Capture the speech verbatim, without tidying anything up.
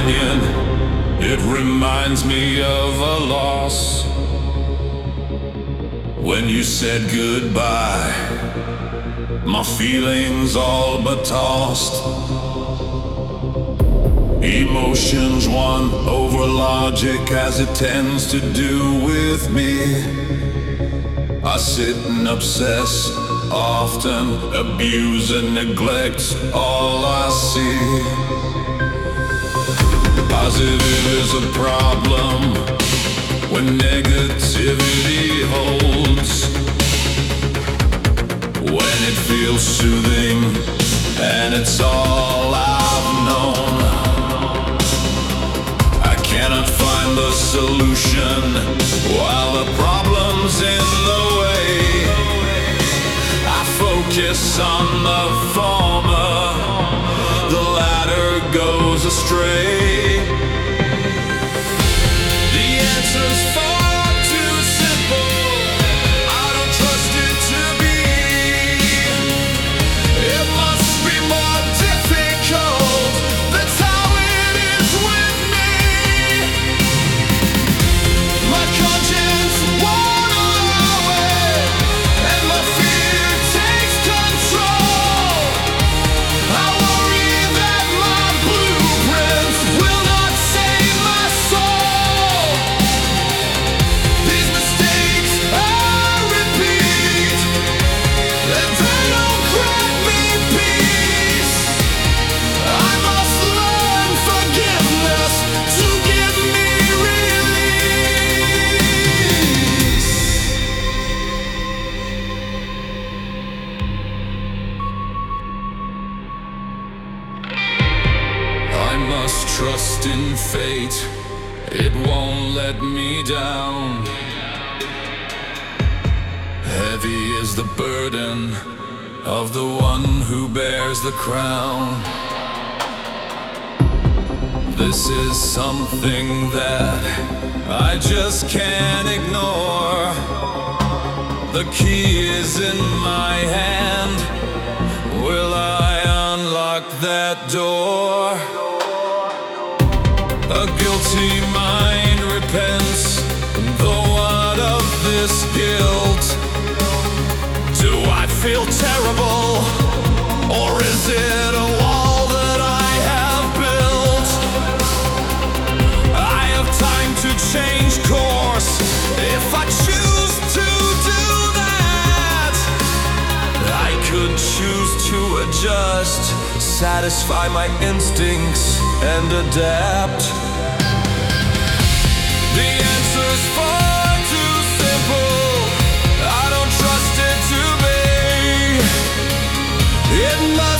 companion. It reminds me of a loss. When you said goodbye, my feelings all but tossed. Emotions won over logic, as it tends to do with me. I sit and obsess, often abuse and neglect all I see. Positive is a problem when negativity holds. When it feels soothing and it's all I've known. I cannot find the solution while the problem's in the way. I focus on the former, the latter goes astray. The answer's far too simple, I don't trust it to be. It must be more difficult, that's how it is with me. My conscience won't allow it, and my fear takes control. I worry that my blueprints will not save my soul. These mistakes I repeat, and they don't grant me peace. I must learn forgiveness to give me release. I must trust in fate, it won't let me down. Heavy is the burden of the one who bears the crown. This is something that I just can't ignore. The key is in my hand. Will I unlock that door? A guilty mind repents. Though what of this guilt? Do I feel terrible? Or is it a wall that I have built? I have time to change course if I choose to do that. I could choose to adjust, satisfy my instincts and adapt. The answer's far too simple, I don't trust it to be. It must